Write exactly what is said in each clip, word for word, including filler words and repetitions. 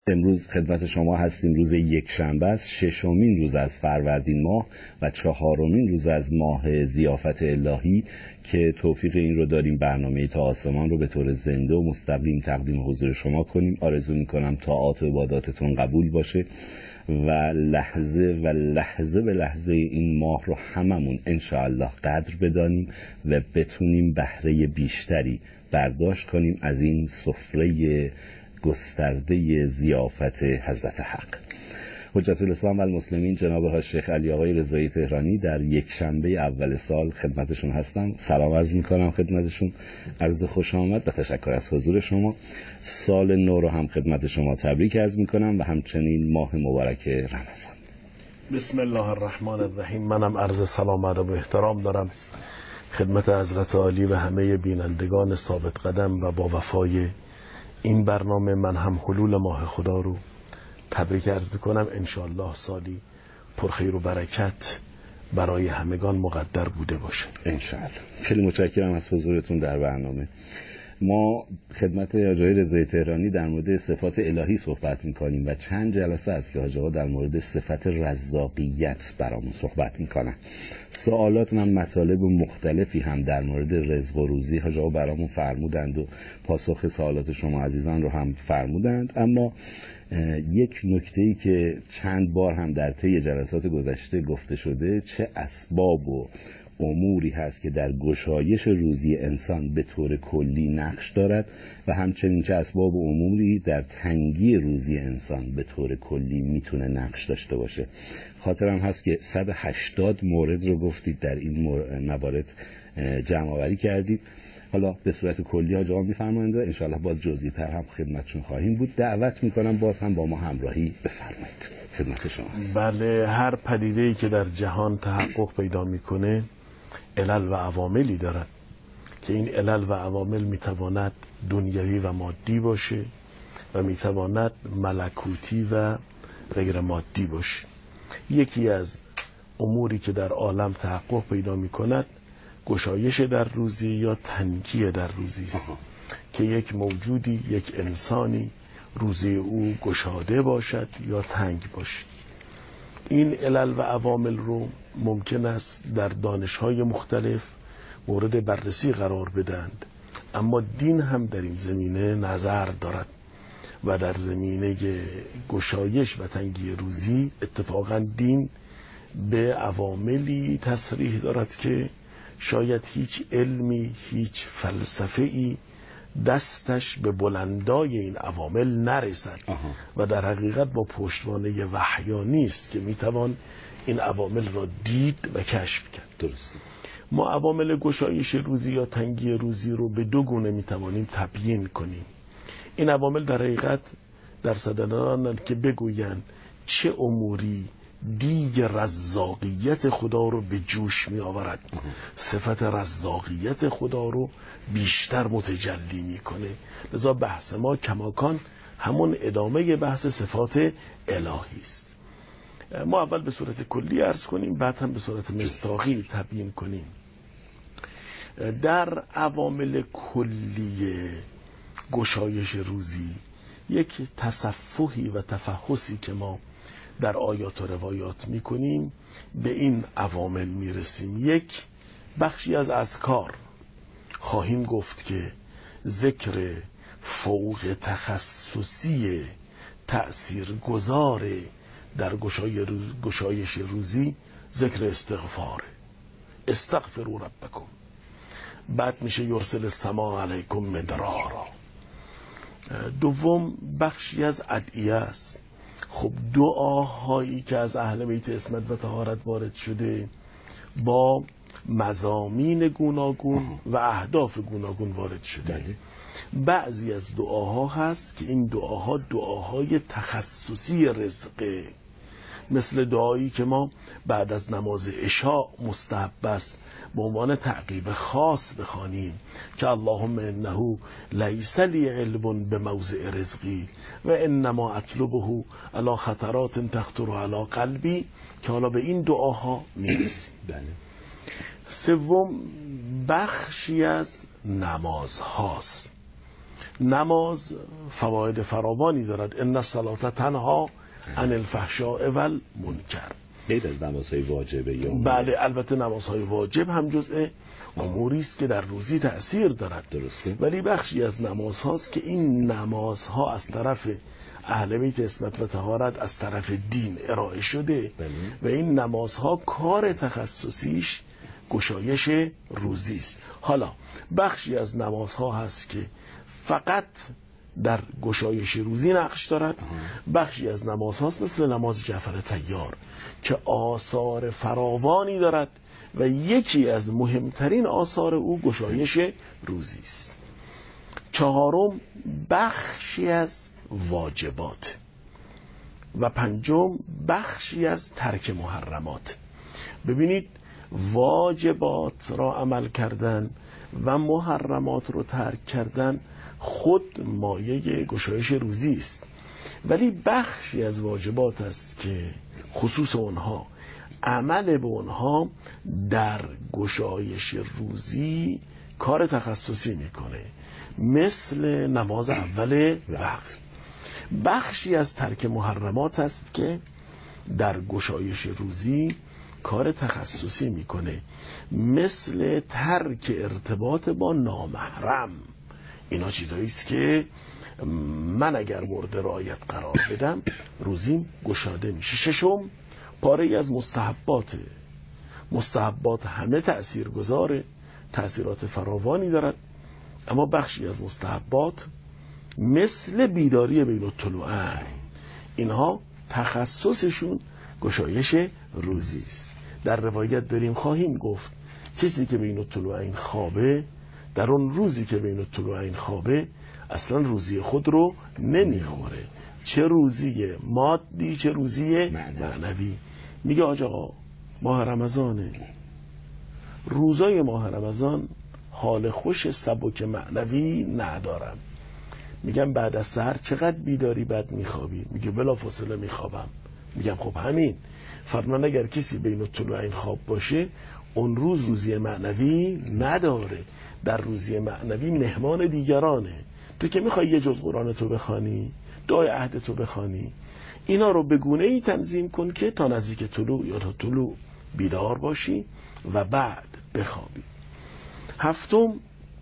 امروز خدمت شما هستیم. روز یک شنبه است، ششمین روز از فروردین ماه و چهارمین روز از ماه ضیافت الهی که توفیق این رو داریم برنامه تا آسمان رو به طور زنده و مستقیم تقدیم حضور شما کنیم. آرزو میکنم طاعات و عباداتتون قبول باشه و لحظه و لحظه به لحظه این ماه رو هممون انشاءالله قدر بدانیم و بتونیم بهره بیشتری برداشت کنیم از این سفره گسترده ضیافت حضرت حق. حجت الاسلام و المسلمین جناب حاج شیخ علی آقای رضایی تهرانی در یک شنبه اول سال خدمتشون هستم. سلام عرض میکنم خدمتشون، عرض خوش آمد و تشکر از حضور شما. سال نو رو هم خدمت شما تبریک عرض میکنم و همچنین ماه مبارک رمضان. بسم الله الرحمن الرحیم. منم عرض سلام ادب و احترام دارم خدمت حضرت عالی و همه بینندگان ثابت قدم و با وفای این برنامه. من هم حلول ماه خدا رو تبریک عرض میکنم. انشاءالله سالی پرخیر و برکت برای همگان مقدر بوده باشه انشاءالله. خیلی متشکرم از حضورتون در برنامه. ما خدمت حاج آقای رضایی تهرانی در مورد صفات الهی صحبت میکنیم و چند جلسه است که حاج آقا در مورد صفت رزاقیت برامون صحبت میکنن. سوالات و مطالب مختلفی هم در مورد رزق و روزی حاج آقا برامون فرمودند و پاسخ سوالات شما عزیزان رو هم فرمودند. اما یک نکته‌ای که چند بار هم در طی جلسات گذشته گفته شده، چه اسباب و اموری هست که در گشایش روزی انسان به طور کلی نقش دارد و همچنین چه اسباب و اموری در تنگی روزی انسان به طور کلی میتونه نقش داشته باشه. خاطرم هست که صد و هشتاد مورد رو گفتید، در این موارد جمع آوری کردید. حالا به صورت کلی ها جواب می‌فرمایید و انشاءالله با جزئی تر هم خدمتشون خواهیم بود. دعوت میکنم باز هم با ما همراهی بفرمایید. خدمت شما هست. بله، هر پدیده‌ای که در جهان تحقق پیدا میکنه علل و عواملی دارد که این علل و عوامل میتواند دنیوی و مادی باشه و میتواند ملکوتی و غیر مادی باشه. یکی از اموری که در عالم تحقق پیدا میکند گشایش در روزی یا تنگی در روزی است که یک موجودی، یک انسانی روزی او گشاده باشد یا تنگ باشد. این علل و عوامل رو ممکن است در دانش‌های مختلف مورد بررسی قرار بدند، اما دین هم در این زمینه نظر دارد و در زمینه گشایش و تنگی روزی اتفاقا دین به عواملی تصریح دارد که شاید هیچ علمی، هیچ فلسفه‌ای دستش به بلندای این عوامل نرسد و در حقیقت با پشتوانه وحیانی است که میتوان این عوامل را دید و کشف کرد. درست. ما عوامل گشایش روزی یا تنگی روزی رو به دو گونه میتوانیم تبیین کنیم. این عوامل در حقیقت در صددارانند که بگویند چه اموری دیگ رزاقیت خدا رو به جوش می آورد، صفت رزاقیت خدا رو بیشتر متجلی می کنه. لذا بحث ما کماکان همون ادامه بحث صفات الهی است. ما اول به صورت کلی عرض کنیم، بعد هم به صورت مصداقی تبیین کنیم. در عوامل کلی گشایش روزی یک تصفحی و تفحصی که ما در آیات و روایات میکنیم به این عوامل میرسیم. یک بخشی از اذکار خواهیم گفت که ذکر فوق تخصصی تأثیر گذار در گشایش روزی ذکر استغفار، استغفروا ربکم. بعد میشه یرسل السماء علیکم مدرارا. دوم بخشی از ادعیه است. خب دعاهایی که از اهل بیت عصمت و طهارت وارد شده با مضامین گوناگون و اهداف گوناگون وارد شده. بله. بعضی از دعاها هست که این دعاها دعاهای تخصصی رزقه، مثل دعایی که ما بعد از نماز عشاء مستحب است به عنوان تعقیب خاص بخوانیم که اللهم انه لیس لی علم بموضع رزقی و انما اطلبه علی خطرات تخطر علی قلبی، که حالا به این دعاها میرسیم. بله. سوم بخشی از نماز هاست. نماز فواید فراوانی دارد. ان الصلاة تنها عن الفحشاء والمنکر. غیر از نمازهای واجبه یا بله، البته نمازهای واجب هم جزء اموری است که در روزی تأثیر دارد. درسته. ولی بخشی از نمازهاست که این نمازها از طرف اهل بیت عصمت و طهارت از طرف دین ارائه شده بله. و این نمازها کار تخصصیش گشایش روزی است. حالا بخشی از نمازها هست که فقط در گشایش روزی نقش دارد. بخشی از نماز هاست مثل نماز جعفر طیار که آثار فراوانی دارد و یکی از مهمترین آثار او گشایش روزی است. چهارم بخشی از واجبات و پنجم بخشی از ترک محرمات. ببینید واجبات را عمل کردن و محرمات رو ترک کردن خود مایه گشایش روزی است، ولی بخشی از واجبات است که خصوص اونها عمل به اونها در گشایش روزی کار تخصصی میکنه، مثل نماز اول وقت. بخشی از ترک محرمات است که در گشایش روزی کار تخصصی میکنه، مثل ترک ارتباط با نامحرم. اینا چیزایی است که من اگر مورد رعایت قرار بدم روزیم گشاده میشه. ششم پاره از مستحبات. مستحبات همه تأثیر گذاره، تأثیرات فراوانی دارد، اما بخشی از مستحبات مثل بیداری بین الطلوعین اینها تخصصشون گشایش روزی است. در روایت داریم خواهیم گفت کسی که بین الطلوعین خوابه، در اون روزی که بین الطلوعین خوابه اصلا روزی خود رو نمیخوره، چه روزی مادی چه روزی معنوی. میگه آقا ماه رمضانه، روزای ماه رمضان حال خوش سبک معنوی ندارم. میگم بعد از سحر چقدر بیداری بعد میخوابی؟ میگه بلا فاصله میخوابم. میگم خب همین فرمان اگر کسی بین الطلوعین خواب باشه اون روز روزی معنوی نداره، در روزی معنوی مهمان دیگرانه. تو که میخوای یه جز قرآن تو بخوانی، دعای عهد تو بخوانی، اینا رو به گونه ای تنظیم کن که تا نزدیک طلوع یا تا طلوع بیدار باشی و بعد بخوابی. هفتم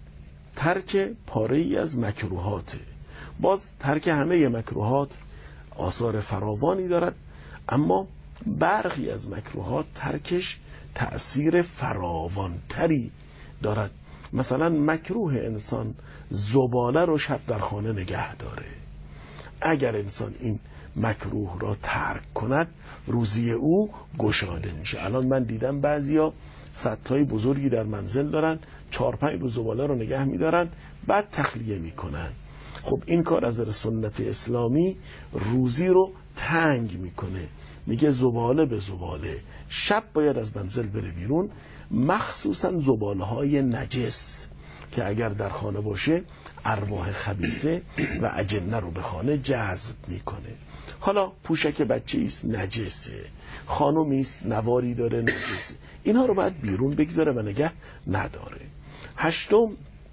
ترک پاره ای از مکروهات. باز ترک همه مکروهات آثار فراوانی دارد، اما برخی از مکروهات ترکش تأثیر فراوانتری دارد. مثلا مکروه انسان زباله رو شب در خانه نگه داره. اگر انسان این مکروه را ترک کند روزی او گشاده میشه. الان من دیدم بعضیا سطلای بزرگی در منزل دارن، چهار پنج روز زباله رو نگه میدارن بعد تخلیه میکنن. خب این کار از نظر سنت اسلامی روزی رو تنگ میکنه. میگه زباله به زباله شب باید از منزل بره بیرون، مخصوصا زباله های نجس که اگر در خانه باشه ارواح خبیثه و اجنه رو به خانه جذب میکنه. حالا پوشک بچه ایست نجسه، خانومی است نواری داره نجسه، اینها رو باید بیرون بگذاره و نگه نداره. هشتم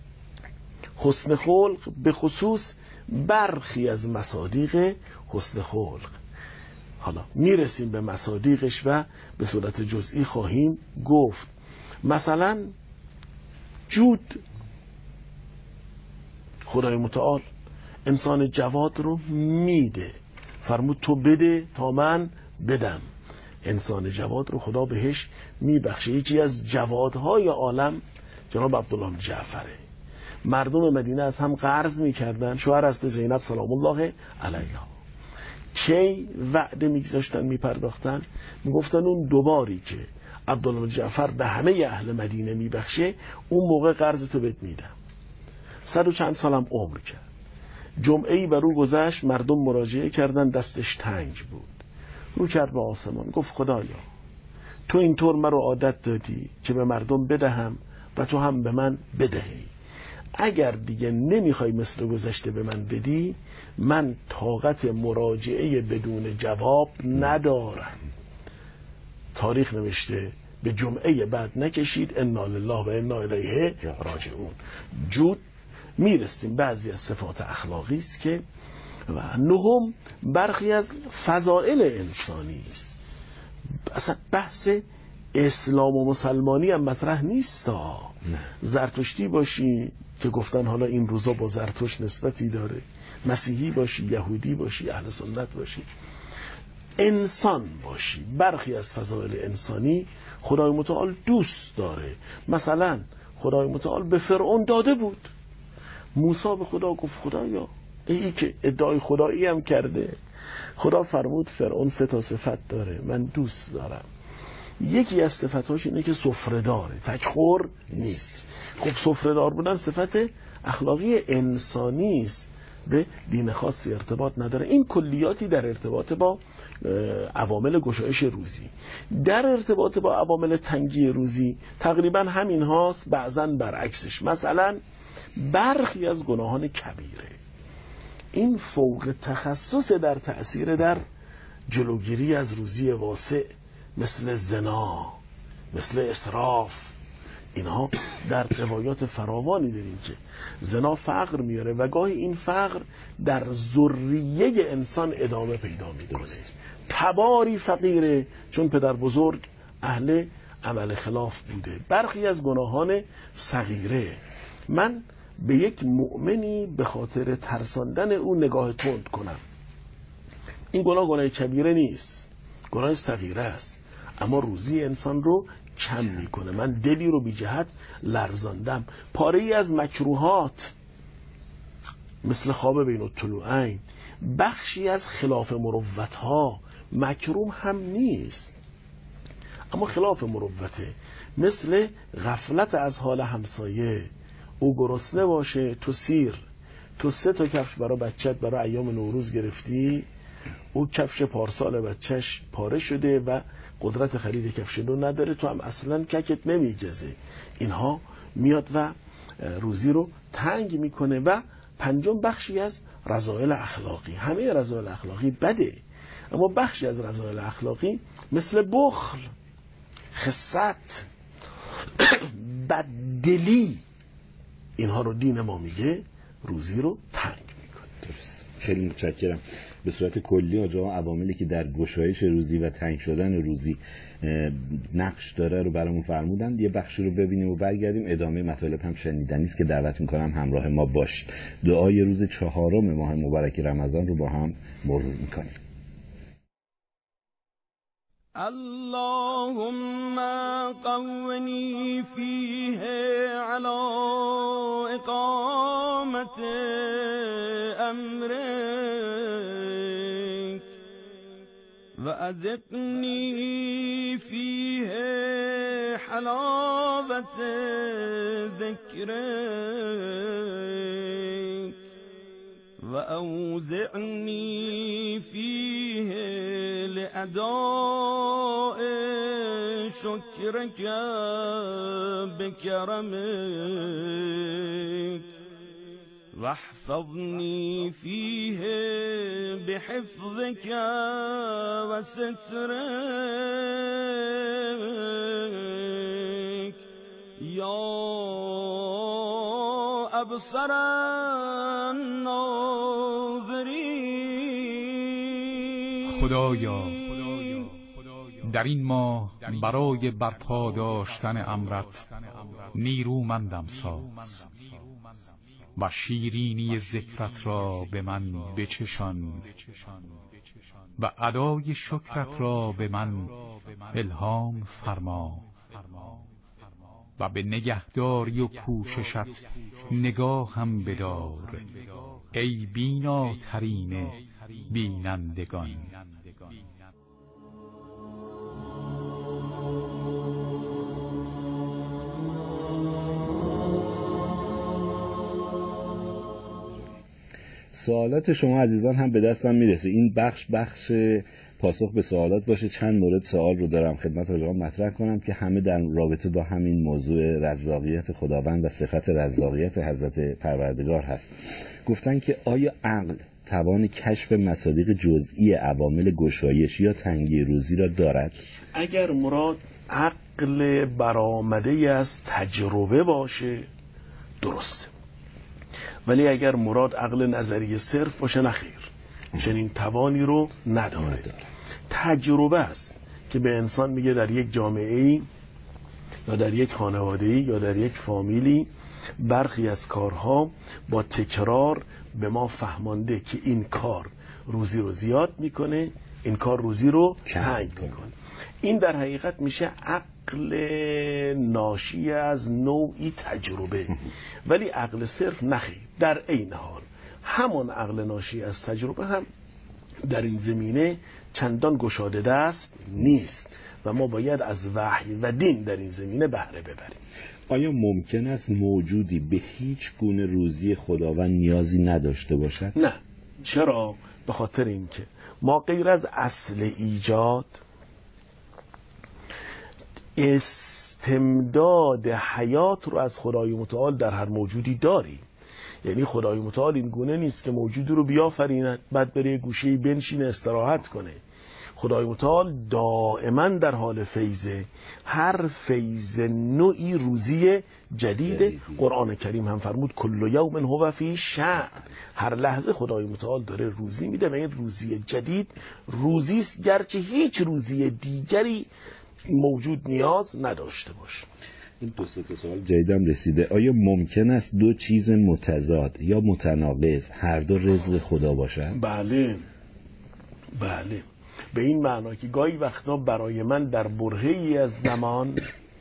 حسن خلق، به خصوص برخی از مصادیق حسن خلق. حالا میرسیم به مصادیقش و به صورت جزئی خواهیم گفت. مثلا جود، خدای متعال انسان جواد رو میده، فرمود تو بده تا من بدم. انسان جواد رو خدا بهش میبخشه. یکی از جوادهای عالم جناب عبدالله بن جعفره. مردم مدینه از هم قرض میکردن، شوهر است زینب سلام الله علیها. کی وعده میگذاشتن میپرداختن؟ میگفتن اون دوباری که عبدالله بن جعفر به همه اهل مدینه میبخشه اون موقع قرض تو بهت میدم. صد و چند سالم عمر کرد. جمعه‌ای بر او گذشت، مردم مراجعه کردن، دستش تنگ بود، رو کرد به آسمان گفت خدایا تو اینطور مرا عادت دادی که به مردم بدهم و تو هم به من بدهی. اگر دیگه نمیخوای مثل گذشته به من بدی، من طاقت مراجعه بدون جواب ندارم. تاریخ نوشته به جمعه بعد نکشید انا لله و انا الیه راجعون. جود میرسیم بعضی از صفات اخلاقی است که و نهم برخی از فضائل انسانی است. اصلا بحث اسلام و مسلمانی هم مطرح نیست. زرتشتی باشی که گفتن حالا این روزا با زرتشت نسبتی داره، مسیحی باشی، یهودی باشی، اهل سنت باشی، انسان باشی. برخی از فضائل انسانی خدای متعال دوست داره. مثلا خدای متعال به فرعون داده بود. موسی به خدا گفت خدایا ای که ادعای خدایی هم کرده، خدا فرمود فرعون سه تا صفت داره من دوست دارم. یکی از صفتاش اینه که سفره داره، تکخور نیست. خب سفره دار بودن صفت اخلاقی انسانی است، به دین خاصی ارتباط نداره. این کلیاتی در ارتباط با عوامل گشایش روزی. در ارتباط با عوامل تنگی روزی تقریبا همین هاست، بعضا برعکسش. مثلا برخی از گناهان کبیره این فوق تخصص در تأثیر در جلوگیری از روزی واسع، مثل زنا، مثل اسراف. اینها در روایات فراوانی داریم که زنا فقر میاره و گاهی این فقر در ذریه انسان ادامه پیدا میکنه. تباری فقیره چون پدر بزرگ اهل عمل خلاف بوده. برخی از گناهان صغیره من به یک مؤمنی به خاطر ترساندن او نگاه تند کنم، این گناه گناه کبیره نیست، گناه صغیره است، اما روزی انسان رو کم میکنه. من دلی رو بی جهت لرزاندم. پاره ای از مکروهات مثل خواب بین الطلوعین، بخشی از خلاف مروت ها مکروه هم نیست اما خلاف مروته، مثل غفلت از حال همسایه. او گرسنه باشه تو سیر، تو سه تا کفش برای بچت برای ایام نوروز گرفتی، او کفش پارسال بچهش پاره شده و قدرت خرید کفش نو نداره، تو هم اصلا ککت نمیگزه. اینها میاد و روزی رو تنگ میکنه. و پنجم بخشی از رذایل اخلاقی. همه رذایل اخلاقی بده، اما بخشی از رذایل اخلاقی مثل بخل، خست، بددلی، اینها رو دین ما میگه روزی رو تنگ میکنه. درست. خیلی متشکرم. به صورت کلی آجا عواملی که در گشایش روزی و تنگ شدن روزی نقش داره رو برامون فرمودن. یه بخشی رو ببینیم و برگردیم. ادامه مطالب هم شنیدنی است که دعوت میکنم همراه ما باشید. دعای روز چهارم ماه مبارک رمضان رو با هم مرور میکنیم. اللهم قوني فيه على إقامة أمرك وأذقني فيه حلاوة ذكرك وأوزعني فيه لأداء شكرك بكرمك واحفظني فيه بحفظك وسترك يا أبصر الناظرين. خدایا در این ماه برای برپا داشتن امرت نیرومندم ساز و شیرینی ذکرت را به من بچشان و ادای شکرت را به من الهام فرما و به نگهداری و پوششت نگاهم بدار ای بیناترین بینندگان. سوالات شما عزیزان هم به دستم میرسه. این بخش بخش پاسخ به سوالات باشه. چند مورد سوال رو دارم خدمت حضرات مطرح کنم که همه در رابطه با همین موضوع رزاقیت خداوند و صفت رزاقیت حضرت پروردگار هست. گفتن که آیا عقل توان کشف مصادیق جزئی عوامل گشایش یا تنگی روزی را دارد؟ اگر مراد عقل برآمده از تجربه باشه درسته، ولی اگر مراد عقل نظری صرف باشه نخیر، چنین توانی رو نداره. تجربه است که به انسان میگه در یک جامعه‌ای یا در یک خانواده‌ای یا در یک فامیلی برخی از کارها با تکرار به ما فهمانده که این کار روزی رو زیاد میکنه، این کار روزی رو تنگ میکنه. این در حقیقت میشه عقل ناشی از نوعی تجربه، ولی عقل صرف نخیر. در عین حال همون عقل ناشی از تجربه هم در این زمینه چندان گشاده دست نیست و ما باید از وحی و دین در این زمینه بهره ببریم. آیا ممکن است موجودی به هیچ گونه روزی خداوند نیازی نداشته باشد؟ نه. چرا؟ به خاطر اینکه ما غیر از اصل ایجاد استمداد حیات رو از خدای متعال در هر موجودی داریم. یعنی خدای متعال این گونه نیست که موجودی رو بیافریند بعد بره گوشه‌ای بنشینه استراحت کنه. خدای متعال دائما در حال فیضه، هر فیض نوعی روزی جدیده. قرآن کریم هم فرمود کل یوم هو فی شأن، هر لحظه خدای متعال داره روزی میده و این روزی جدید روزی است گرچه هیچ روزی دیگری موجود نیاز نداشته باشه. این دو سه تا سوال جدیدم رسیده. آیا ممکن است دو چیز متضاد یا متناقض هر دو رزق خدا باشند؟ بله بله، به این معنا که گاهی وقتا برای من در برهه‌ای از زمان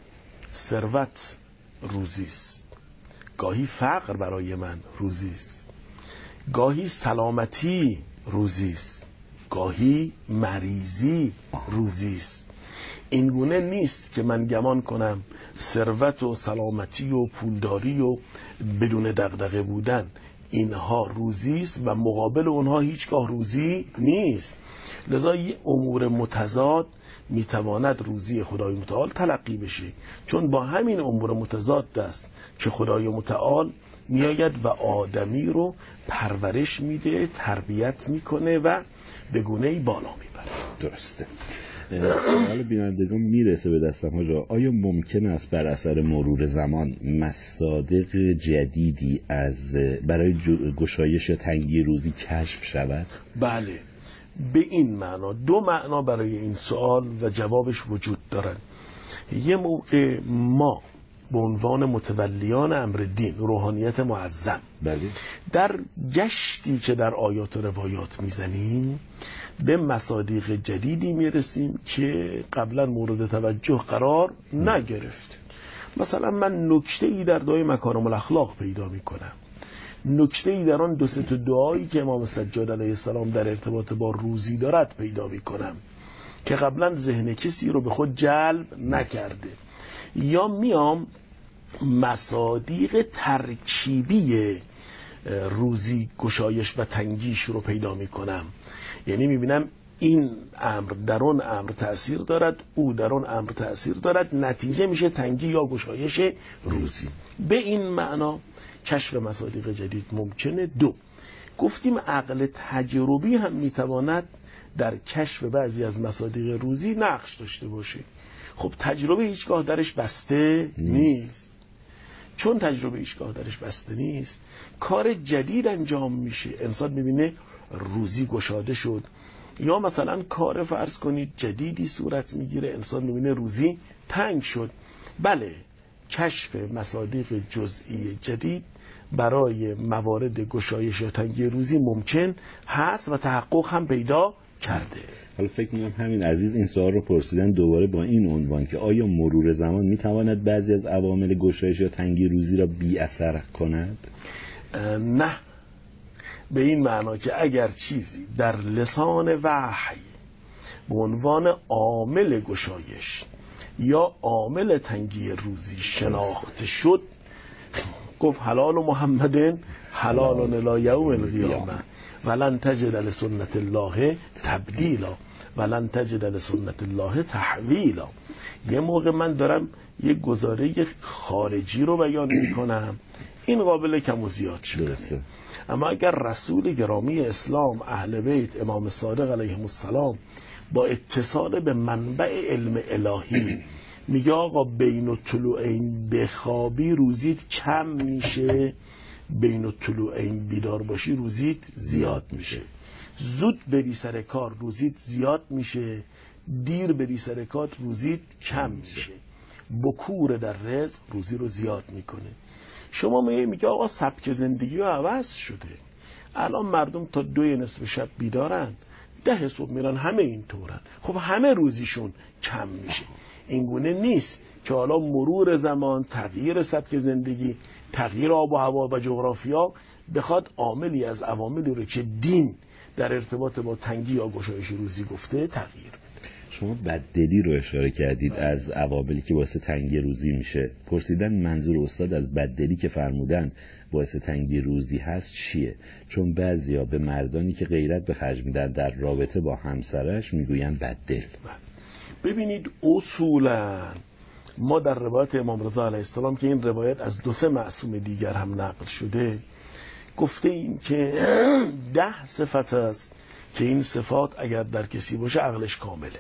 ثروت روزی است، گاهی فقر برای من روزی است، گاهی سلامتی روزی است، گاهی مریضی روزی است. این گونه نیست که من گمان کنم ثروت و سلامتی و پولداری و بدون دغدغه بودن اینها روزی است و مقابل اونها هیچگاه روزی نیست. لذا یه امور متضاد میتواند روزی خدای متعال تلقی بشه، چون با همین امور متضاد است که خدای متعال میآید و آدمی رو پرورش میده، تربیت میکنه و به گونه‌ای بالا میبره. درسته. سوال بینندگان میرسه به دستم حاجا، آیا ممکن است بر اثر مرور زمان مصادیق جدیدی از برای گشایش تنگی روزی کشف شود؟ بله، به این معنا دو معنا برای این سوال و جوابش وجود دارد. یه موقع ما به عنوان متولیان امر دین، روحانیت معظم، بله، در گشتی که در آیات و روایات میزنیم به مصادیق جدیدی میرسیم که قبلا مورد توجه قرار نگرفت. مثلا من نکته‌ای در دعای مکارم الاخلاق پیدا میکنم، نکته‌ای در آن دو سه تا دعایی که امام سجاد علیه السلام در ارتباط با روزی دارد پیدا میکنم که قبلا ذهن کسی رو به خود جلب نکرده. یا میام مصادیق ترکیبی روزی گشایش و تنگیش رو پیدا میکنم، یعنی میبینم این امر در اون امر تأثیر دارد، او در اون امر تأثیر دارد، نتیجه میشه تنگی یا گشایش روزی. به این معنا کشف مصادیق جدید ممکنه. دو، گفتیم عقل تجربی هم میتواند در کشف بعضی از مصادیق روزی نقش داشته باشه. خب تجربه هیچگاه درش بسته نیست. چون تجربه هیچگاه درش بسته نیست، کار جدید انجام میشه، انسان میبینه روزی گشاده شد، یا مثلا کار فرض کنید جدیدی صورت میگیره، انسان میبینه روزی تنگ شد. بله، کشف مصادیق جزئی جدید برای موارد گشایش یا تنگی روزی ممکن هست و تحقق هم پیدا کرده. حالا فکر می‌کنم همین عزیز این سوال رو پرسیدن دوباره با این عنوان که آیا مرور زمان میتواند بعضی از عوامل گشایش یا تنگی روزی را بی اثر کند؟ نه، به این معنا که اگر چیزی در لسان وحی به عنوان عامل گشایش یا عامل تنگی روزی شناخته شد، گفت حلال محمد حلال الی یوم القیامه ولن تجد لسنت الله تبدیلا ولن تجد لسنت الله تحویلا. یه موقع من دارم یه گزاره خارجی رو بیان میکنم، این قابل کم و زیاد شده، اما اگر رسول گرامی اسلام اهل بیت امام صادق علیهم السلام با اتصال به منبع علم الهی میگه آقا بین طلوعین بخوابی روزیت کم میشه بین الطلوعین بیدار باشی روزیت زیاد میشه. زود بری سر کار روزیت زیاد میشه، دیر بری سر کار روزیت کم میشه. بکور در رزق روزی رو زیاد میکنه. شما میگه میگه آقا سبک زندگی ها عوض شده، الان مردم تا دوی نصف شب بیدارن، ده صبح میرن، همه این طورن. خب همه روزیشون کم میشه. اینگونه نیست که حالا مرور زمان، تغییر سبک زندگی، تغییر آب و هوا و جغرافیا بخواد عاملی از عواملی رو که دین در ارتباط با تنگی یا گشایش روزی گفته تغییر بده. شما بددلی رو اشاره کردید از عواملی که باعث تنگی روزی میشه. پرسیدن منظور استاد از بددلی که فرمودن باعث تنگی روزی هست چیه؟ چون بعضیا به مردانی که غیرت به خرج میدن در رابطه با همسرش میگوین بددل. ببینید اصولا ما در روایت امام رضا علیه السلام که این روایت از دو سه معصوم دیگر هم نقل شده گفته این که ده صفت است که این صفات اگر در کسی باشه عقلش کامله.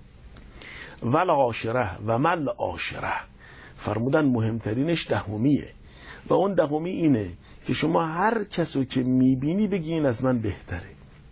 ول عاشره و مل عاشره، فرمودن مهمترینش دهمیه و اون دهمی اینه که شما هر کسو که میبینی بگی این از من بهتره.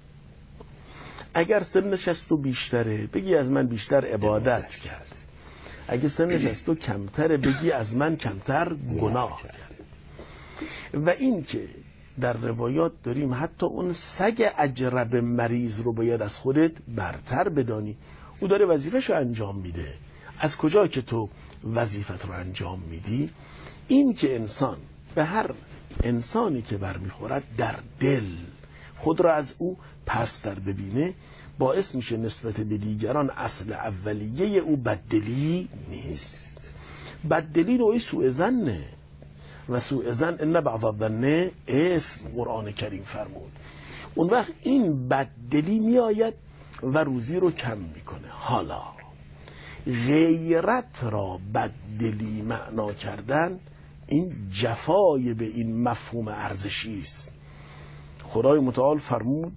اگر سنش از تو بیشتره بگی از من بیشتر عبادت کرد، اگه سنش از تو کمتره بگی از من کمتر گناه کرد. و این که در روایات داریم حتی اون سگ اجرب مریض رو باید از خودت برتر بدانی. او داره وظیفش رو انجام میده. از کجا که تو وظیفت رو انجام میدی؟ این که انسان به هر انسانی که برمیخورد در دل خود را از او پستر ببینه باعث میشه نسبت به دیگران اصل اولیه او بددلی نیست. بددلی نوعی سوء ظنه و سوء ظن ان بعض الظن اسم، قرآن کریم فرمود. اون وقت این بددلی میآید و روزی رو کم میکنه. حالا غیرت را بددلی معنا کردن این جفای به این مفهوم ارزشی است. خدای متعال فرمود،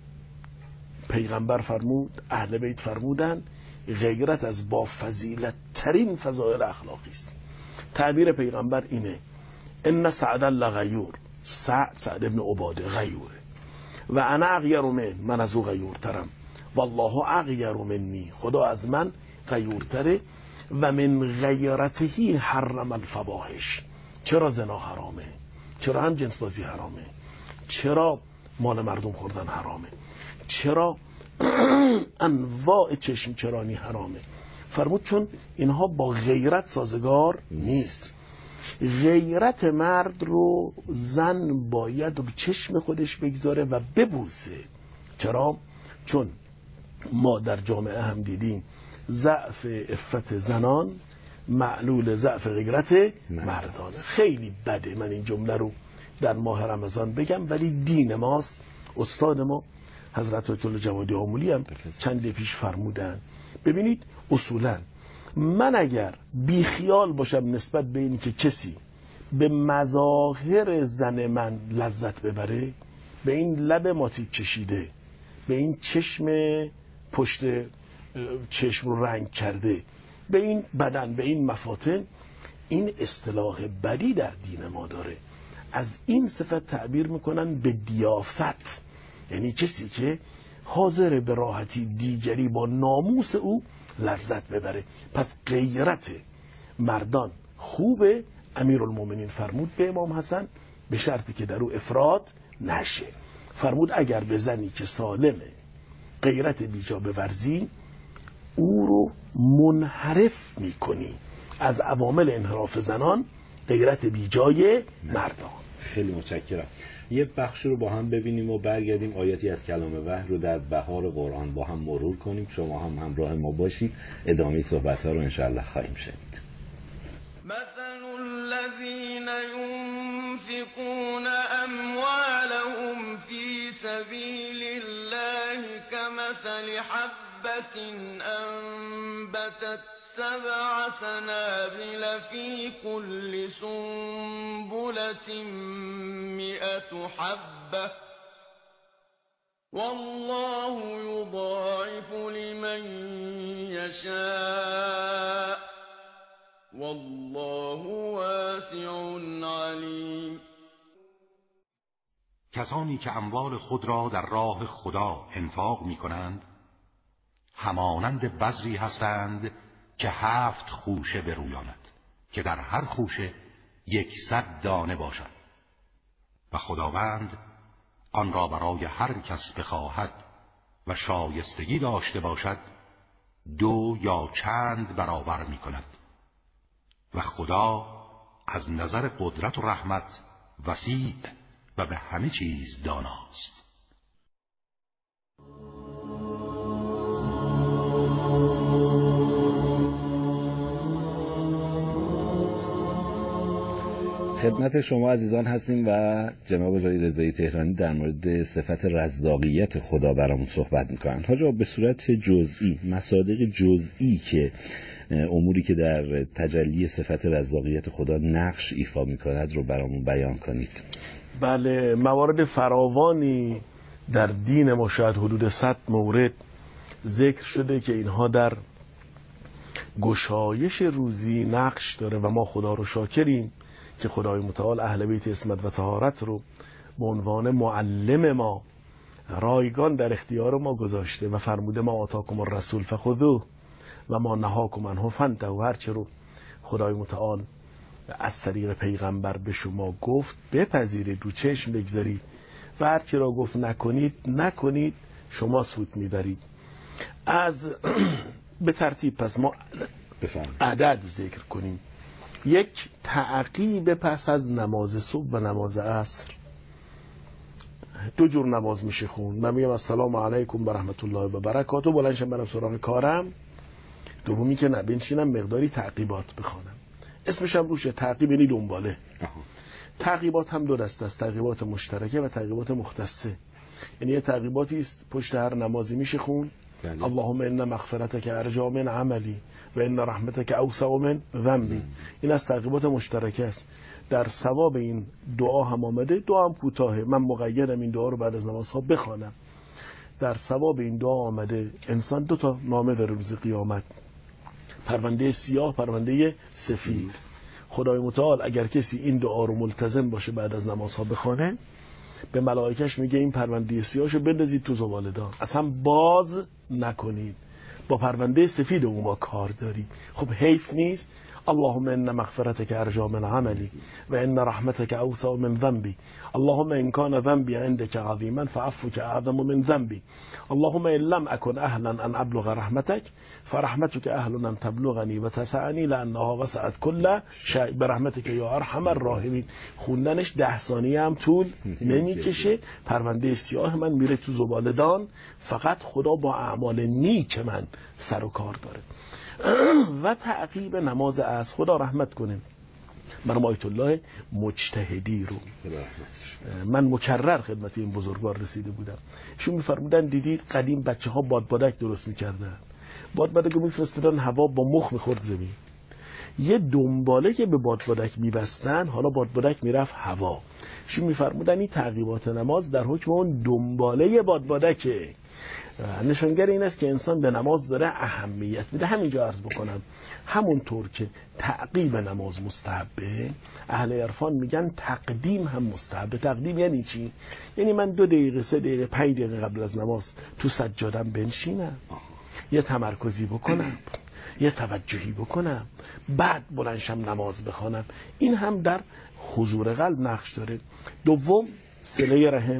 پیغمبر فرمود، اهل بیت فرمودن غیرت از با فضیلت ترین فضایل اخلاقی است. تعبیر پیغمبر اینه ان سعد لغیور، سعد سعد ابن عباده غیوره و انا اغیر من، من از او غیورترم، والله اغیر منی، خدا از من غیورتره. و من غیرته حرم الفواحش، چرا زنا حرامه؟ چرا هم جنس بازی حرامه؟ چرا مال مردم خوردن حرامه؟ چرا انواع چشم چرانی حرامه؟ فرمود چون اینها با غیرت سازگار نیست. غیرت مرد رو زن باید رو چشم خودش بگذاره و ببوسه. چرا؟ چون ما در جامعه هم دیدیم ضعف عفت زنان معلول ضعف غیرت مردانه. خیلی بده من این جمله رو در ماه رمضان بگم، ولی دین ماست. استاد ما حضرت آیت الله جوادی آمولی هم چند پیش فرمودن. ببینید اصولا من اگر بیخیال باشم نسبت به اینی که کسی به مظاهر زن من لذت ببره، به این لب ماتیک کشیده، به این چشم پشت چشم رو رنگ کرده، به این بدن، به این مفاتن، این اصطلاح بدی در دین ما داره. از این صفت تعبیر میکنن به دیافت، یعنی کسی که حاضر به راحتی دیگری با ناموس او لذت ببره. پس غیرت مردان خوبه. امیرالمومنین فرمود به امام حسن به شرطی که در او افراط نشه. فرمود اگر به زنی که سالمه غیرت بیجا بورزی او رو منحرف میکنی از عوامل انحراف زنان غیرت بیجای مردان. خیلی متشکرم. یه بخش رو با هم ببینیم و برگردیم آیاتی از کلام وحی رو در بهار قرآن با هم مرور کنیم. شما هم همراه ما باشید، ادامه صحبت ها رو انشاءالله خواهیم شنید. مثل الذين ينفقون أموالهم في سبيل الله كمثل حبة أنبتت سبع سنابل في كل سنبلة مئة حبة والله يضاعف لمن يشاء والله واسع عليم. کسانی که اموال خود را در راه خدا انفاق می کنند همانند بذری هستند که هفت خوشه برویاند که در هر خوشه یکصد دانه باشد و خداوند آن را برای هر کس بخواهد و شایستگی داشته باشد دو یا چند برابر می کند و خدا از نظر قدرت و رحمت وسیع و به همه چیز داناست. خدمت شما عزیزان هستیم و جناب آقای رضایی تهرانی در مورد صفت رزاقیت خدا برامون صحبت میکنن. حاجا به صورت جزئی، مصادیق جزئی که اموری که در تجلی صفت رزاقیت خدا نقش ایفا میکند رو برامون بیان کنید. بله، موارد فراوانی در دین ما، شاید حدود صد مورد ذکر شده که اینها در گشایش روزی نقش داره و ما خدا رو شاکریم که خدای متعال اهل بیت عصمت و طهارت رو به عنوان معلم ما رایگان در اختیار ما گذاشته و فرموده ما آتاکم الرسول فخذوه و ما نهاکم عنه فانتهوا. هر چه رو خدای متعال از طریق پیغمبر به شما گفت بپذیرید، رو چشم بگذارید و هر چه را گفت نکنید نکنید، شما سود میبرید. از به ترتیب پس ما عدد ذکر کنیم. یک، تعقیب پس از نماز صبح و نماز عصر. دو جور نماز میشه خون. من میگم السلام علیکم و رحمت الله و برکاته، بلندشم برم سراغ کارم. دومی که نه، بنشینم مقداری تعقیبات بخوانم. اسمش هم روشه، تعقیب یعنی دنباله. تعقیبات هم دو دسته است، تعقیبات مشترکه و تعقیبات مختصه. یعنی یه تعقیباتی است پشت هر نمازی میشه خون. اللهم ان مغفرتک ارجی من عملی و ان رحمتک اوسع من ذنبی. این از تعقیبات مشترکه است. در ثواب این دعا هم آمده، دعا هم کوتاهه، من مقیدم این دعا رو بعد از نمازها بخوانم. در ثواب این دعا آمده انسان دو تا نامه داره روز قیامت، پرونده سیاه، پرونده سفید. خدای متعال اگر کسی این دعا رو ملتزم باشه بعد از نمازها بخونه، به ملائکش میگه این پرونده سیاهشو بندازید تو زباله‌دان، اصلا باز نکنید، با پرونده سفید اون با کار داری. خب حیف نیست؟ اللهم ان مغفرتك ارجى من عملي و ان رحمتك اوسع من ذنبي اللهم ان كان ذنبي عندك عظيما فعفوك اعظم من ذنبي اللهم ان لم اكن اهلا ان ابلغ رحمتك فرحمتك اهل ان تبلغني وتسعني لانها وسعت كل شيء برحمتك یا ارحم الراحمین. خوندنش ده ثانیه هم طول نمیکشه، پرونده سیاه من میره تو زباله‌دان، فقط خدا با اعمال نیک من سر و کار داره. و تعقیب نماز عصر، خدا رحمت کنه مرحوم آیت الله مجتهدی رو. من مکرر خدمت این بزرگوار رسیده بودم، شون میفرمودن دیدید قدیم بچه ها بادبادک درست میکردن، بادبادک رو میفرستادن هوا، با مخ میخورد زمین، یه دنباله که به بادبادک میبستن، حالا بادبادک میرفت هوا. شون میفرمودن این تعقیبات نماز در حکم اون دنباله بادبادکه. نشانگر این است که انسان به نماز داره اهمیت میده. همینجا عرض بکنم همونطور که تعقیب نماز مستحبه، اهل عرفان میگن تقدیم هم مستحبه. تقدیم یعنی چی؟ یعنی من دو دقیقه سه دقیقه پنج دقیقه قبل از نماز تو سجادم بنشینم، یه تمرکزی بکنم، یه توجهی بکنم، بعد بلندشم نماز بخوانم. این هم در حضور قلب نقش داره. دوم، صله رحم.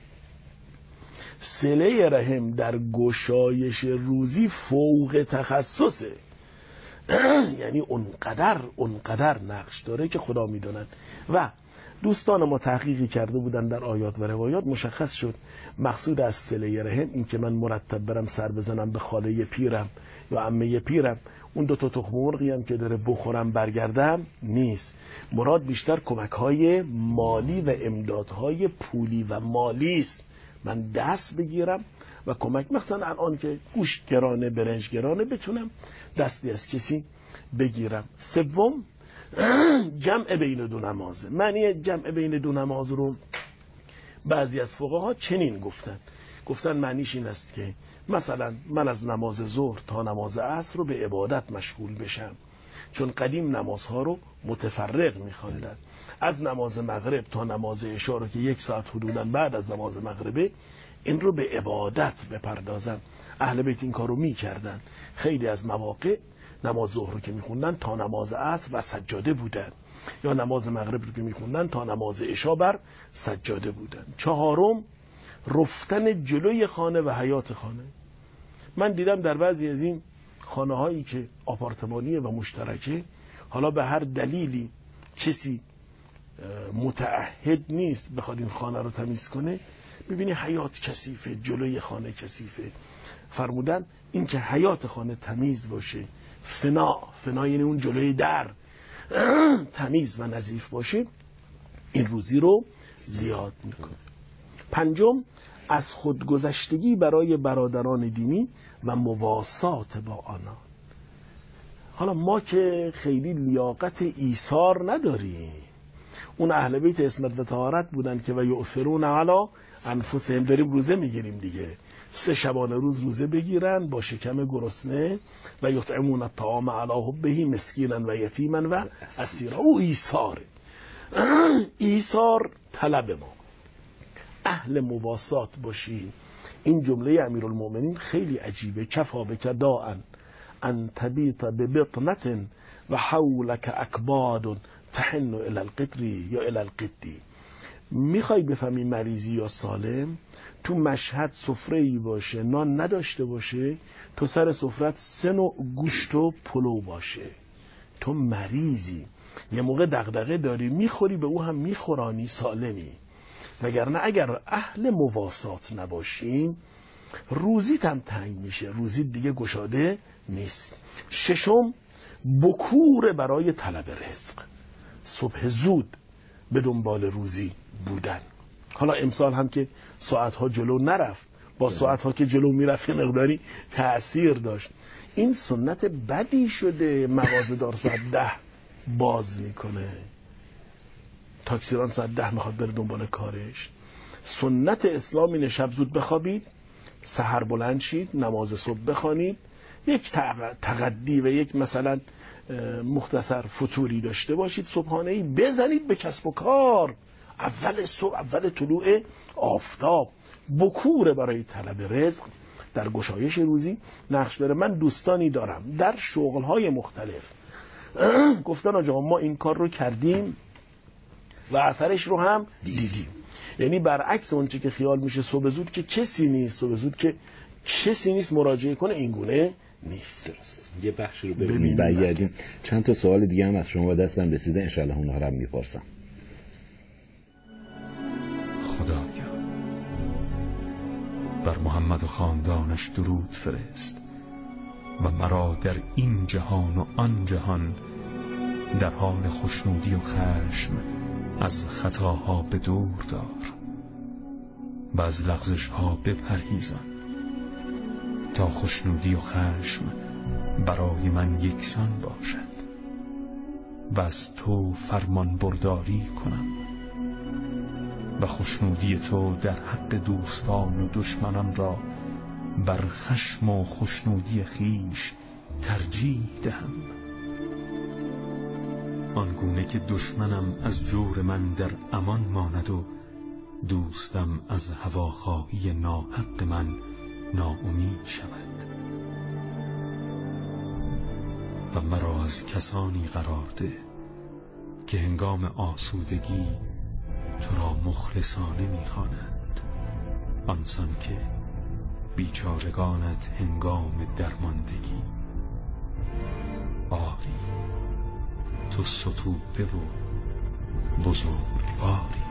صله رحم در گشایش روزی فوق تخصصه، یعنی اونقدر اونقدر نقش داره که خدا میدونن. و دوستان ما تحقیقی کرده بودن در آیات و روایات، مشخص شد مقصود از صله رحم این که من مرتب برم سر بزنم به خاله پیرم یا عمه پیرم، اون دو تا تخم مرغی هم که داره بخورم برگردم نیست. مراد بیشتر کمک های مالی و امدادهای پولی و مالی است. من دست بگیرم و کمک، مثلا الان که گوشت گرانه، برنج گرانه، بتونم دستی از کسی بگیرم. سوم، جمع بین دو نمازه. معنی جمع بین دو نماز رو بعضی از فقها چنین گفتن گفتن معنیش این است که مثلا من از نماز ظهر تا نماز عصر رو به عبادت مشغول بشم، چون قدیم نمازها رو متفرق می‌خواندند. از نماز مغرب تا نماز عشا رو که یک ساعت حدوداً بعد از نماز مغربه، این رو به عبادت بپردازن. اهل بیت این کارو میکردن. خیلی از مواقع نماز ظهر رو که میخوندن تا نماز عصر و سجاده بودن، یا نماز مغرب رو که میخوندن تا نماز عشا بر سجاده بودن. چهارم، رفتن جلوی خانه و حیات خانه. من دیدم در بعضی از این خانه هایی که آپارتمانیه و مشترکه، حالا به هر دلیلی کسی متعهد نیست بخواد این خانه رو تمیز کنه، ببینی حیات کثیفه، جلوی خانه کثیفه. فرمودن این که حیات خانه تمیز باشه، فنا فنا یعنی اون جلوی در تمیز و نظیف باشه، این روزی رو زیاد میکنه. پنجم، از خودگذشتگی برای برادران دینی و مواسات با آنان. حالا ما که خیلی لیاقت ایثار نداریم، اون اهل بیت عصمت و طهارت بودن که و یؤثرون علی انفسهم. داریم روزه میگیریم دیگه، سه شبانه روز روزه بگیرن با شکم گرسنه، و یطعمون الطعام علی حبه مسکینا و یتیما و اسیرا. او ایثار، ایثار طلب ما، اهل مواسات باشیم. این جمله امیرالمومنین خیلی عجیبه. کفا بک داء ان تبیت ببطنة و حولک اکباد تحن الی القطری یا الی القدی. میخوای بفهمی مریضی یا سالم؟ تو مشهد سفره‌ای باشه نان نداشته باشه، تو سر سفرت سه نوع گوشت و پلو باشه، تو مریضی. یه موقع دغدغه داری میخوری، به او هم میخورانی، سالمی. وگرنه اگر اهل مواسات نباشین روزیت هم تنگ میشه، روزیت دیگه گشاده نیست. ششم، بکور برای طلب رزق، صبح زود به دنبال روزی بودن. حالا امسال هم که ساعتها جلو نرفت، با ساعتها که جلو میرفت مقداری تأثیر داشت. این سنت بدی شده. مغازه‌دار ساعت ده باز میکنه، تاکسیران ساعت ده میخواد بره دنبال کارش. سنت اسلام اینه شب زود بخوابید، سحر بلند شید، نماز صبح بخوانید، یک تقدی و یک مثلا مختصر فطوری داشته باشید، صبحانه‌ای بزنید به کسب و کار. اول صبح، اول طلوع آفتاب، بکور برای طلب رزق در گشایش روزی نقش داره. من دوستانی دارم در شغل‌های مختلف گفتن آقا ما این کار رو کردیم و اثرش رو هم دیدیم. یعنی برعکس اون چه که خیال میشه صبح زود که کسی نیست، صبح زود که کسی نیست مراجعه کنه، این گونه نیست. درست. یه بخش رو ببینیم برگردیم. چند تا سوال دیگه هم از شما دستم رسیده، ان شاء الله اونها رو هم میپرسم. خدایا بر محمد و خاندانش درود فرست و مرا در این جهان و آن جهان در حال خوشنودی و خشم از خطاها به دور دار و از لغزش ها بپرهیزان تا خوشنودی و خشم برای من یکسان باشد و از تو فرمان برداری کنم و خوشنودی تو در حق دوستان و دشمنان را بر خشم و خوشنودی خیش ترجیح دهم، آنگونه که دشمنم از جور من در امان ماند و دوستم از هواخواهی ناحق من ناامید شود. و مرا از کسانی قرار ده که هنگام آسودگی تو را مخلصانه می‌خوانند، آنسان که بیچارگانت هنگام درماندگی. آری تو ستوده و بزرگواری.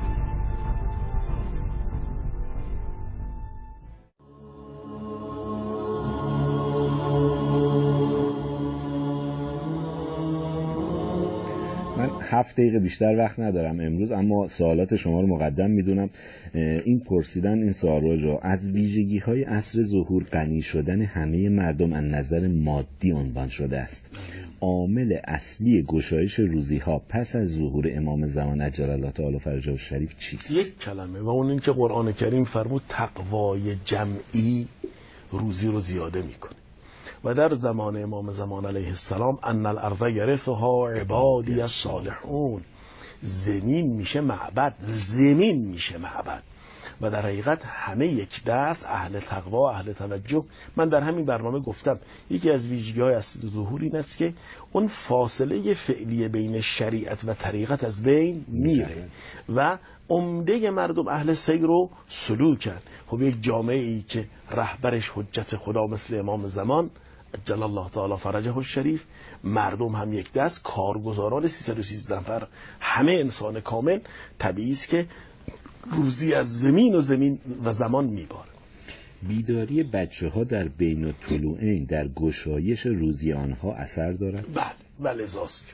من هفت دقیقه بیشتر وقت ندارم امروز، اما سوالات شما رو مقدم میدونم. این پرسیدن این سوال رو از ویژگی های عصر ظهور غنی شدن همه مردم از نظر مادی عنوان شده است. عامل اصلی گشایش روزی ها پس از ظهور امام زمان عجل الله تعالی فرجه الشریف چیست؟ یک کلمه، و اون این که قرآن کریم فرمود تقوای جمعی روزی رو زیاده میکنه. و در زمان امام زمان علیه السلام ان الارض یرثها عبادی الصالحون، زمین میشه معبد، زمین میشه معبد. و در حقیقت همه یک دست، اهل تقوا، اهل توجه. من در همین برنامه گفتم یکی از ویژگی‌های اصل ظهور این است که اون فاصله فعلی بین شریعت و طریقت از بین میره و عمده مردم اهل سیر و سلوکن. خب یک جامعه ای که رهبرش حجت خدا مثل امام زمان عجل الله تعالی فرجه الشریف، مردم هم یک دست، کارگزاران سیصد و سیزده نفر، همه انسان کامل، طبیعی است که روزی از زمین و زمین و زمان میباره. بیداری بچه ها در بین الطلوعین در گشایش روزی آنها اثر دارد؟ بله، ولذاست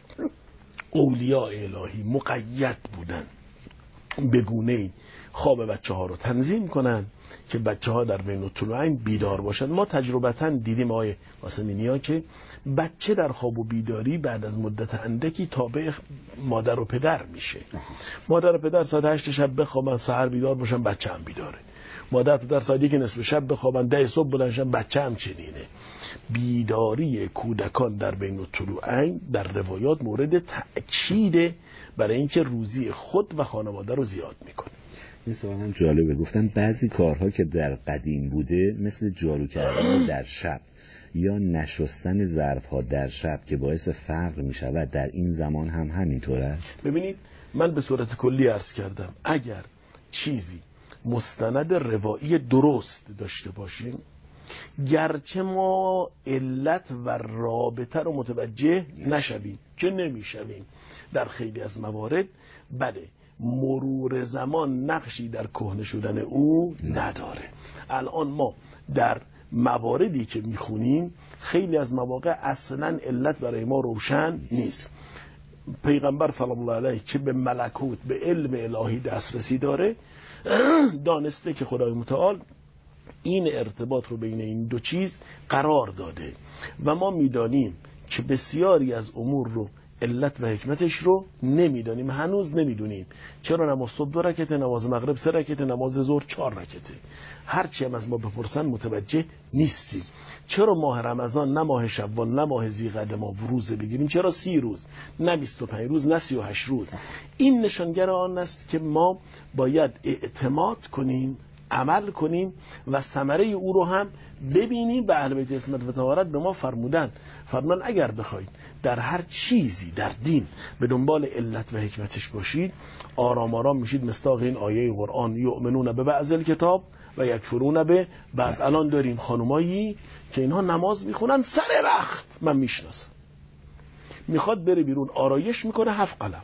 اولیاء الهی مقید بودن به گونه‌ای خواب بچه ها رو تنظیم کنن که بچه ها در بین الطلوعین بیدار باشن. ما تجربتاً دیدیم آقای قاسمینیا که بچه در خواب و بیداری بعد از مدت اندکی تابع مادر و پدر میشه. مادر و پدر ساعت هشت شب بخوابن، سحر بیدار باشن، بچه هم بیداره. مادر و پدر ساعت یک نصف شب بخوابن، ده صبح بلنشن، بچه هم چنینه. بیداری کودکان در بین الطلوعین در روایات مورد تأکیده برای اینکه روزی خود و خانواده رو زیاد میکنه. این سوال هم جالبه. گفتن بعضی کارها که در قدیم بوده مثل جارو کردن در شب یا نشستن ظرفها در شب که باعث فقر می شود، در این زمان هم همینطور است؟ ببینید من به صورت کلی عرض کردم اگر چیزی مستند روایی درست داشته باشیم، گرچه ما علت و رابطه رو متوجه نشویم که نمیشویم در خیلی از موارد، بله مرور زمان نقشی در کهنه شدن او نداره. الان ما در مواردی که میخونیم خیلی از مواقع اصلا علت برای ما روشن نیست. پیغمبر صلی الله علیه که به ملکوت، به علم الهی دسترسی داره، دانسته که خدای متعال این ارتباط رو بین این دو چیز قرار داده و ما میدانیم که بسیاری از امور رو علت و حکمتش رو نمیدانیم، هنوز نمیدونیم. چرا نماز صبح دو رکعته، نماز مغرب سه رکعته، نماز ظهر چهار رکعته؟ هرچی هم از ما بپرسن متوجه نیستیم. چرا ماه رمضان نه ماه شوال نه ماه ذی‌قعده ما روزه بگیریم؟ چرا سی روز نه بیست و پنج روز نه سی و هشت روز؟ این نشانگر آن است که ما باید اعتماد کنیم، عمل کنیم و ثمره او رو هم ببینیم. به اهل بیت عصمت و طهارت به ما فرمودن فرمان اگر بخواید در هر چیزی در دین به دنبال علت و حکمتش باشید، آرام آرام میشید. مصداق این آیه قرآن یؤمنون به بعض الکتاب و یکفرون به بعض. الان داریم خانمایی که اینها نماز میخونن سر وقت، من میشناسم، میخواد بره بیرون آرایش میکنه هفت قلم،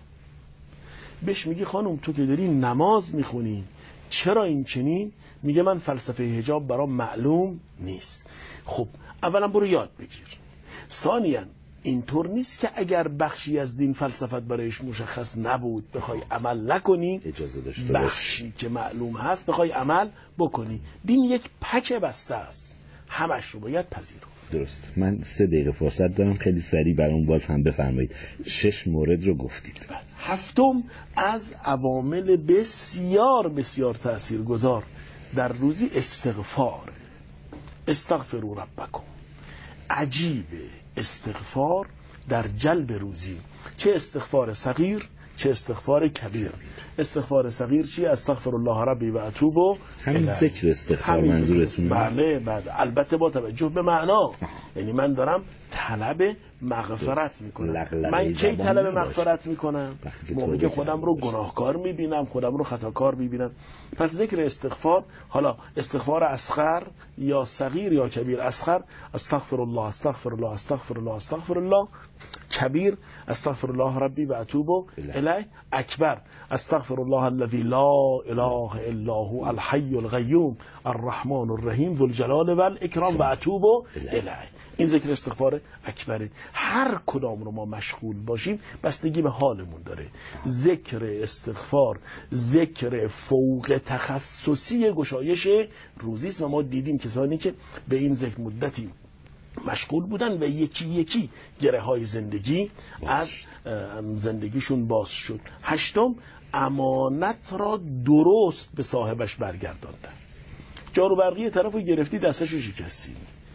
بهش میگی خانم تو که داری نماز میخونی چرا این چنین؟ میگه من فلسفه حجاب برام معلوم نیست. خب اولا برو یاد بگیر. ثانیاً اینطور نیست که اگر بخشی از دین فلسفت برایش مشخص نبود بخوای عمل نکنی، اجازه داشته بخشی که معلوم هست بخوای عمل بکنی. دین یک پک بسته است، همش رو باید پذیرفت. درست. من سه دقیقه فرصت دارم، خیلی سریع برام باز هم بفرمایید. شش مورد رو گفتید. هفتم از عوامل بسیار بسیار تاثیرگذار در روزی استغفار. استغفروا ربکم. عجیبه استغفار در جلب روزی، چه استغفار صغیر چه استغفار کبیر. استغفار صغیر چی؟ استغفر الله ربی و اتوب. همین ذکر استغفار منظورتونه؟ بله بله، البته با توجه به معنا. یعنی من دارم طلب مغفرت میکنم. من کی طلب مغفرت میکنم؟ موقعی که خودم رو گناهکار میبینم، خودم رو خطاکار میبینم. پس ذکر استغفار، حالا استغفار اصغر یا صغیر یا کبیر. اصغر استغفر الله استغفر الله استغفر الله استغفر الله. کبیر استغفر الله ربی و اتوب الیه. اکبر استغفر الله الذی لا اله الا هو الحی القیوم الرحمن الرحیم ذو الجلال و الاکرام و اتوب الیه. این ذکر استغفار اکبره. هر کدام رو ما مشغول باشیم بستگی به حالمون داره. ذکر استغفار ذکر فوق تخصصی گشایش روزی است و ما دیدیم کسانی که به این ذکر مدتی مشغول بودن و یکی یکی گره های زندگی از زندگیشون باز شد. هشتم، امانت را درست به صاحبش برگرداندن. جارو برقی طرفو گرفتی دستشو شکستی،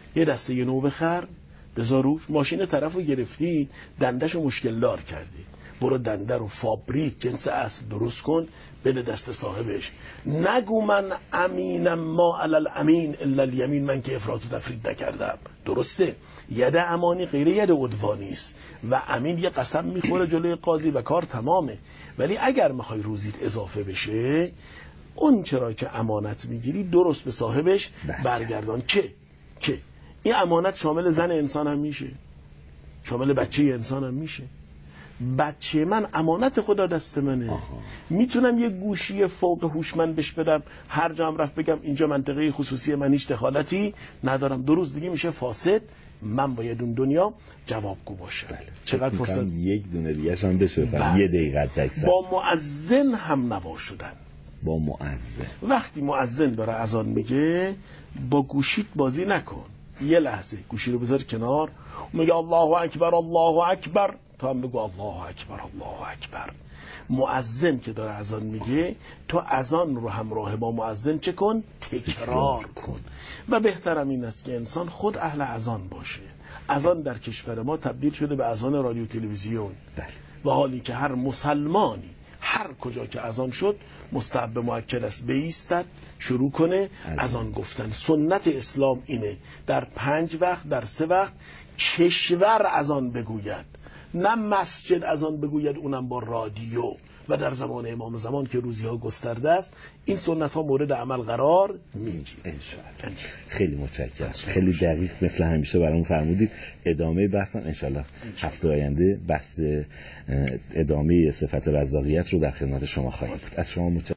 یه دسته یه نو بخر بذار روش. ماشین طرف رو گرفتی دندش رو مشکل دار کردی، برو دنده رو فابریک جنس اصل درست کن بده دست صاحبش. نگو من امینم ما علل امین الا الیمین، من که افراط و تفرید نکردم. درسته ید امانی غیر ید عدوانی است و امین یه قسم میخوره جلوی قاضی و کار تمامه. ولی اگر میخوای روزیت اضافه بشه اون چرا که امانت میگیری درست به صاحبش برگردان. که که این امانت شامل زن انسان هم میشه، شامل بچه انسان هم میشه. بچه من امانت خدا دست منه. آها. میتونم یه گوشی فوق هوشمند بهش بدم، هر جا هم رفت بگم اینجا منطقه خصوصی من هیچ دخالتی ندارم، دو روز دیگه میشه فاسد. من باید اون دنیا جوابگو باشم. بله. چقدر فرصت یک دونه دیگه هم بشه. بله. یه دقیقه تکسر با مؤذن هم نوا شدن. با مؤذن وقتی مؤذن داره اذان میگه با گوشیت بازی نکن. یه لحظه گوشی رو بذار کنار، میگه الله اکبر الله اکبر، تو هم بگو الله اکبر الله اکبر. مؤذن که داره اذان میگه تو اذان رو همراه با مؤذن چه کن؟ تکرار کن. و بهترم این است که انسان خود اهل اذان باشه. اذان در کشور ما تبدیل شده به اذان رادیو تلویزیون. و حالی که هر مسلمانی هر کجا که اذان شد مستحب مؤکد است بایستد شروع کنه اذان گفتن. سنت اسلام اینه در پنج وقت در سه وقت کشور اذان بگوید، نه مسجد اذان بگوید اونم با رادیو. و در زمان امام زمان که روزی ها گسترده است این سنت ها مورد عمل قرار میگیره. انشاءالله. خیلی متشکرم، خیلی دقیق مثل همیشه برامون فرمودید. ادامه بحثم انشاءالله هفته آینده بحث ادامه صفت رزاقیت رو در خدمت شما خواهیم بود. از شما متشکرم.